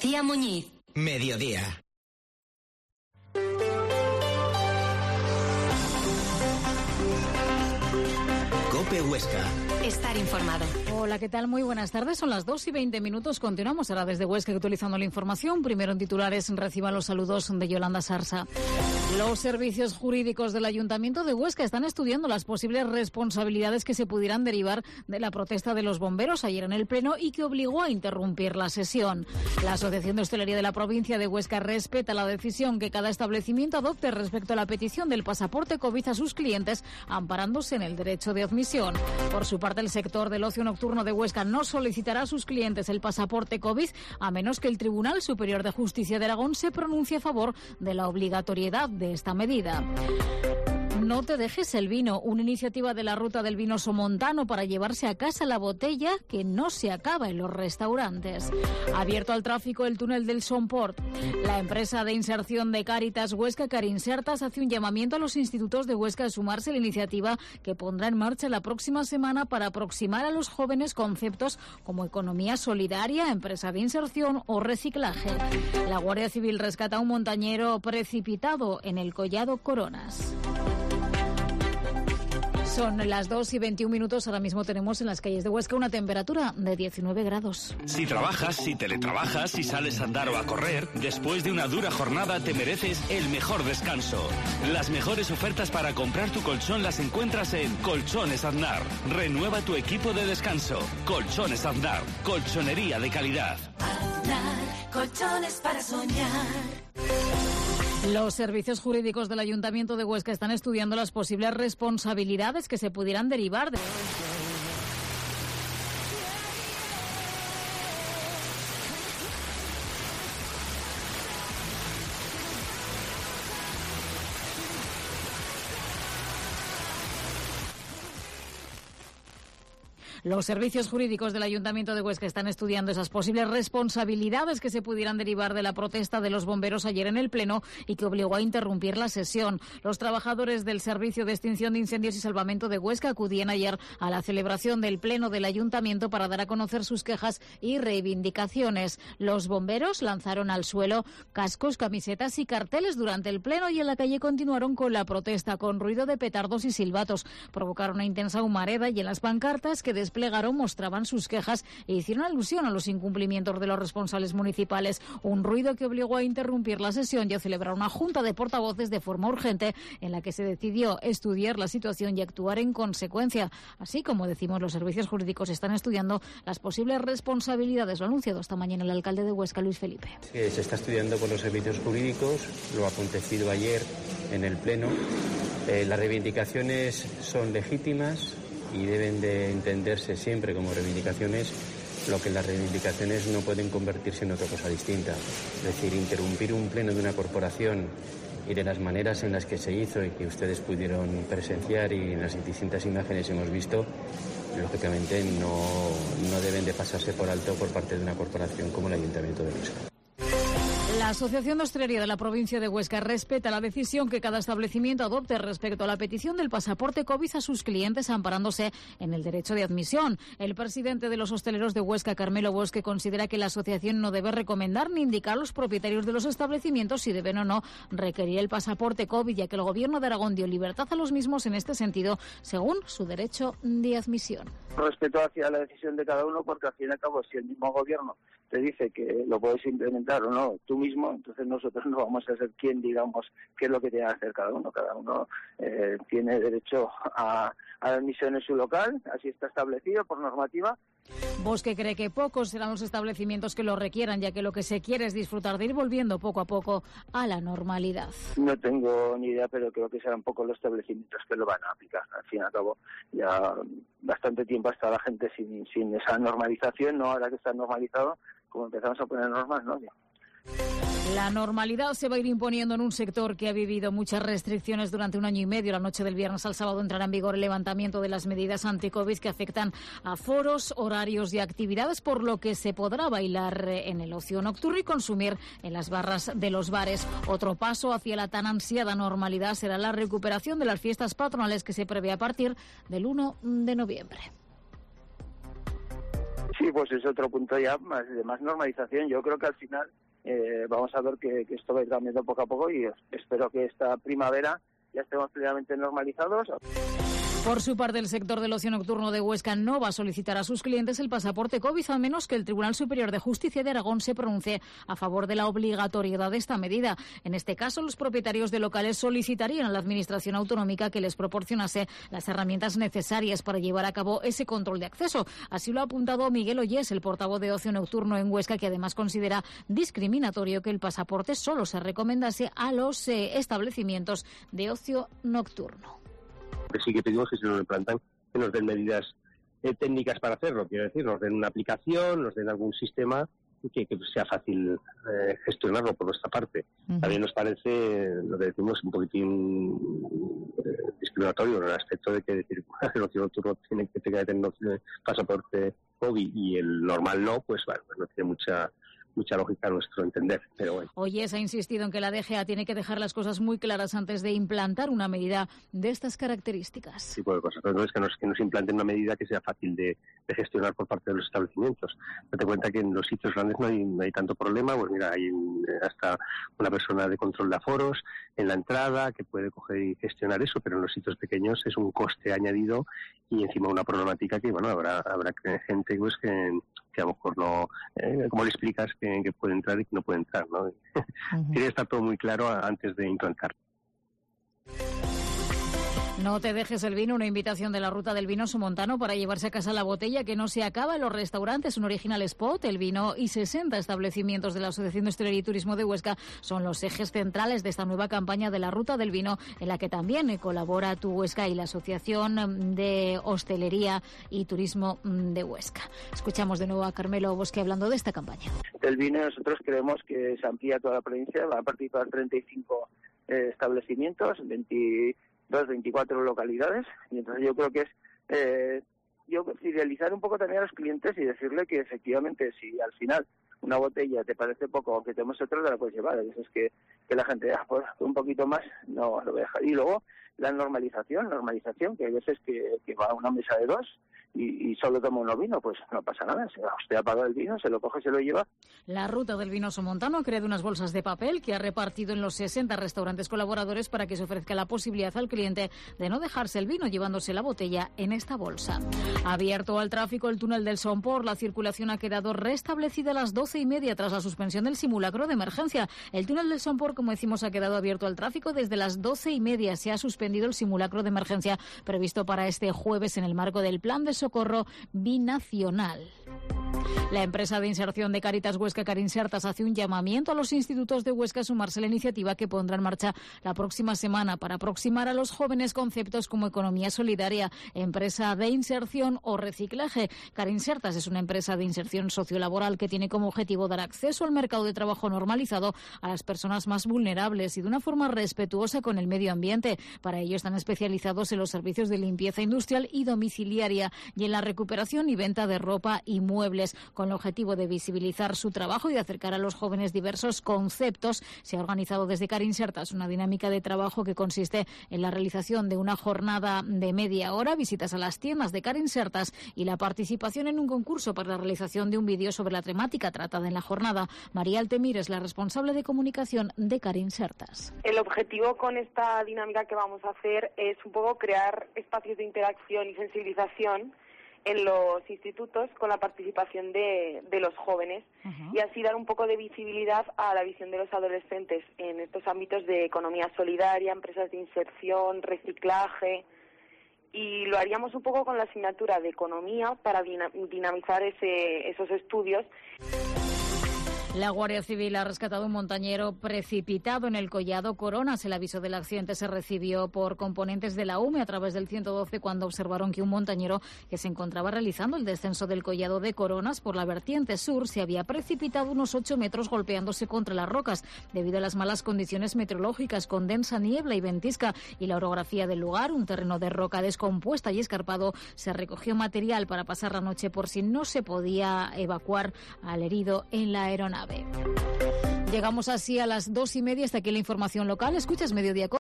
García Muñiz. Mediodía. COPE Huesca. Estar informado. Hola, ¿qué tal? Muy buenas tardes. Son las 2:20. Continuamos ahora desde Huesca actualizando la información. Primero en titulares, reciban los saludos de Yolanda Sarsa. Los servicios jurídicos del Ayuntamiento de Huesca están estudiando las posibles responsabilidades que se pudieran derivar de la protesta de los bomberos ayer en el Pleno y que obligó a interrumpir la sesión. La Asociación de Hostelería de la provincia de Huesca respeta la decisión que cada establecimiento adopte respecto a la petición del pasaporte COVID a sus clientes, amparándose en el derecho de admisión. Por su parte, el sector del ocio nocturno de Huesca no solicitará a sus clientes el pasaporte COVID a menos que el Tribunal Superior de Justicia de Aragón se pronuncie a favor de la obligatoriedad de esta medida. No te dejes el vino, una iniciativa de la Ruta del Vino Somontano para llevarse a casa la botella que no se acaba en los restaurantes. Abierto al tráfico el túnel del Somport. La empresa de inserción de Cáritas Huesca, Carinsertas, hace un llamamiento a los institutos de Huesca a sumarse a la iniciativa que pondrá en marcha la próxima semana para aproximar a los jóvenes conceptos como economía solidaria, empresa de inserción o reciclaje. La Guardia Civil rescata a un montañero precipitado en el Collado Coronas. Son las 2:21. Ahora mismo tenemos en las calles de Huesca una temperatura de 19 grados. Si trabajas, si teletrabajas, si sales a andar o a correr, después de una dura jornada te mereces el mejor descanso. Las mejores ofertas para comprar tu colchón las encuentras en Colchones Aznar. Renueva tu equipo de descanso. Colchones Aznar. Colchonería de calidad. Aznar, colchones para soñar. Los servicios jurídicos del Ayuntamiento de Huesca están estudiando las posibles responsabilidades que se pudieran derivar de... Los servicios jurídicos del Ayuntamiento de Huesca están estudiando esas posibles responsabilidades que se pudieran derivar de la protesta de los bomberos ayer en el Pleno y que obligó a interrumpir la sesión. Los trabajadores del Servicio de Extinción de Incendios y Salvamento de Huesca acudían ayer a la celebración del Pleno del Ayuntamiento para dar a conocer sus quejas y reivindicaciones. Los bomberos lanzaron al suelo cascos, camisetas y carteles durante el Pleno y en la calle continuaron con la protesta con ruido de petardos y silbatos. Provocaron una intensa humareda y en las pancartas que desplegaron mostraban sus quejas e hicieron alusión a los incumplimientos de los responsables municipales. Un ruido que obligó a interrumpir la sesión y a celebrar una junta de portavoces de forma urgente en la que se decidió estudiar la situación y actuar en consecuencia. Así como decimos, los servicios jurídicos están estudiando las posibles responsabilidades. Lo ha anunciado esta mañana el alcalde de Huesca, Luis Felipe. Se está estudiando por los servicios jurídicos lo acontecido ayer en el Pleno. Las reivindicaciones son legítimas y deben de entenderse siempre como reivindicaciones, lo que las reivindicaciones no pueden convertirse en otra cosa distinta. Es decir, interrumpir un pleno de una corporación y de las maneras en las que se hizo y que ustedes pudieron presenciar y en las distintas imágenes hemos visto, lógicamente no deben de pasarse por alto por parte de una corporación como el Ayuntamiento de Huesca. La Asociación de Hostelería de la provincia de Huesca respeta la decisión que cada establecimiento adopte respecto a la petición del pasaporte COVID a sus clientes, amparándose en el derecho de admisión. El presidente de los hosteleros de Huesca, Carmelo Bosque, considera que la asociación no debe recomendar ni indicar a los propietarios de los establecimientos si deben o no requerir el pasaporte COVID, ya que el Gobierno de Aragón dio libertad a los mismos en este sentido, según su derecho de admisión. Respeto hacia la decisión de cada uno, porque al fin y al cabo, si el mismo Gobierno te dice que lo puedes implementar o no tú mismo, entonces nosotros no vamos a ser quien digamos qué es lo que tiene que hacer cada uno. Cada uno tiene derecho a admisión en su local, así está establecido por normativa. Bosque cree que pocos serán los establecimientos que lo requieran, ya que lo que se quiere es disfrutar de ir volviendo poco a poco a la normalidad. No tengo ni idea, pero creo que serán pocos los establecimientos que lo van a aplicar. Al fin y al cabo, ya bastante tiempo ha estado la gente sin esa normalización, ¿no? Ahora que está normalizado, como empezamos a poner normas, ¿no? La normalidad se va a ir imponiendo en un sector que ha vivido muchas restricciones durante un año y medio. La noche del viernes al sábado entrará en vigor el levantamiento de las medidas anti-COVID que afectan a foros, horarios y actividades, por lo que se podrá bailar en el ocio nocturno y consumir en las barras de los bares. Otro paso hacia la tan ansiada normalidad será la recuperación de las fiestas patronales que se prevé a partir del 1 de noviembre. Sí, pues es otro punto ya de más normalización. Yo creo que al final vamos a ver que esto va a ir cambiando poco a poco y espero que esta primavera ya estemos plenamente normalizados. Por su parte, el sector del ocio nocturno de Huesca no va a solicitar a sus clientes el pasaporte COVID, a menos que el Tribunal Superior de Justicia de Aragón se pronuncie a favor de la obligatoriedad de esta medida. En este caso, los propietarios de locales solicitarían a la Administración autonómica que les proporcionase las herramientas necesarias para llevar a cabo ese control de acceso. Así lo ha apuntado Miguel Ollés, el portavoz de ocio nocturno en Huesca, que además considera discriminatorio que el pasaporte solo se recomendase a los establecimientos de ocio nocturno. Que sí que pedimos que si nos lo implantan, que nos den medidas técnicas para hacerlo, quiero decir, nos den una aplicación, nos den algún sistema que sea fácil gestionarlo por nuestra parte. También nos parece, lo que decimos, un poquitín discriminatorio en el aspecto de que decir, el ocio nocturno tiene que tener pasaporte COVID y el normal no, pues bueno, no tiene mucha lógica a nuestro entender, pero bueno. Oyes ha insistido en que la DGA tiene que dejar las cosas muy claras antes de implantar una medida de estas características. Tipo de cosas, pero no es que nos implanten una medida que sea fácil de gestionar por parte de los establecimientos. Date cuenta que en los sitios grandes no hay tanto problema, pues mira, hay hasta una persona de control de aforos en la entrada que puede coger y gestionar eso, pero en los sitios pequeños es un coste añadido y encima una problemática que, bueno, habrá gente pues que a lo mejor no, como le explicas que puede entrar y que no puede entrar, ¿no? Tiene que estar todo muy claro antes de implantar. No te dejes el vino, una invitación de la Ruta del Vino Somontano para llevarse a casa la botella que no se acaba en los restaurantes. Un original spot, el vino y 60 establecimientos de la Asociación de Hostelería y Turismo de Huesca son los ejes centrales de esta nueva campaña de la Ruta del Vino, en la que también colabora Tu Huesca y la Asociación de Hostelería y Turismo de Huesca. Escuchamos de nuevo a Carmelo Bosque hablando de esta campaña. El vino nosotros creemos que se amplía a toda la provincia, va a participar 35 establecimientos, 24 localidades, y entonces yo creo que es fidelizar un poco también a los clientes y decirle que efectivamente si al final una botella te parece poco o que tenemos otro, te la puedes llevar. A veces que la gente, pues un poquito más, no lo voy a dejar. Y luego la normalización, que hay veces que va a una mesa de dos y solo toma uno vino, pues no pasa nada. Usted ha pagado el vino, se lo coge y se lo lleva. La Ruta del Vino Somontano ha creado unas bolsas de papel que ha repartido en los 60 restaurantes colaboradores para que se ofrezca la posibilidad al cliente de no dejarse el vino llevándose la botella en esta bolsa. Abierto al tráfico el túnel del Somport, la circulación ha quedado restablecida a las 12:30 tras la suspensión del simulacro de emergencia. El túnel del Somport, como decimos, ha quedado abierto al tráfico desde las 12:30. Se ha suspendido el simulacro de emergencia previsto para este jueves en el marco del Plan de Socorro Binacional. La empresa de inserción de Cáritas Huesca, Carinsertas, hace un llamamiento a los institutos de Huesca a sumarse a la iniciativa que pondrá en marcha la próxima semana para aproximar a los jóvenes conceptos como economía solidaria, empresa de inserción o reciclaje. Carinsertas es una empresa de inserción sociolaboral que tiene como objetivo dar acceso al mercado de trabajo normalizado a las personas más vulnerables y de una forma respetuosa con el medio ambiente. Para ello están especializados en los servicios de limpieza industrial y domiciliaria y en la recuperación y venta de ropa y muebles. Con el objetivo de visibilizar su trabajo y de acercar a los jóvenes diversos conceptos, se ha organizado desde Carinsertas una dinámica de trabajo que consiste en la realización de una jornada de media hora, visitas a las tiendas de Carinsertas y la participación en un concurso para la realización de un vídeo sobre la temática tratada en la jornada. María Altemir es la responsable de comunicación de Carinsertas. El objetivo con esta dinámica que vamos a hacer es un poco crear espacios de interacción y sensibilización en los institutos con la participación de los jóvenes y así dar un poco de visibilidad a la visión de los adolescentes en estos ámbitos de economía solidaria, empresas de inserción, reciclaje, y lo haríamos un poco con la asignatura de economía para dinamizar esos estudios. La Guardia Civil ha rescatado un montañero precipitado en el Collado Coronas. El aviso del accidente se recibió por componentes de la UME a través del 112 cuando observaron que un montañero que se encontraba realizando el descenso del Collado de Coronas por la vertiente sur se había precipitado unos 8 metros golpeándose contra las rocas debido a las malas condiciones meteorológicas con densa niebla y ventisca y la orografía del lugar, un terreno de roca descompuesta y escarpado. Se recogió material para pasar la noche por si no se podía evacuar al herido en la aeronave. Llegamos así a las 2:30. Hasta aquí la información local. Escuchas Mediodía.